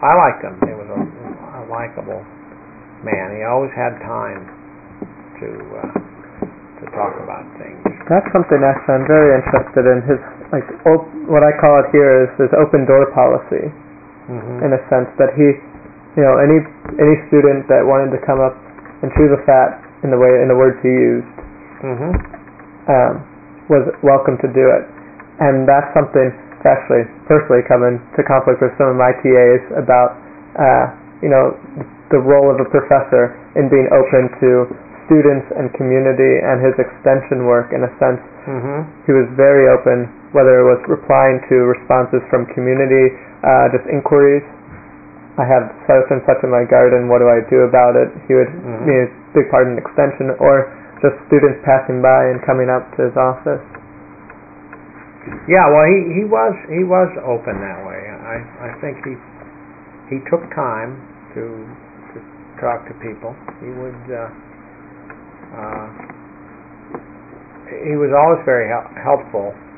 I liked him. He was a likable man. He always had time to talk about things. That's something actually I'm very interested in. His what I call it here is his open door policy. In a sense that he, any student that wanted to come up and chew the fat in the words he used, was welcome to do it. And that's something that's actually personally come into conflict with some of my TAs about, the role of a professor in being open to students and community, and his extension work. In a sense, he was very open, whether it was replying to responses from community, just inquiries. I have such and such in my garden, what do I do about it? He would be a big part in extension, or just students passing by and coming up to his office. Yeah, well, he was open that way. I think he took time to talk to people. He would he was always very helpful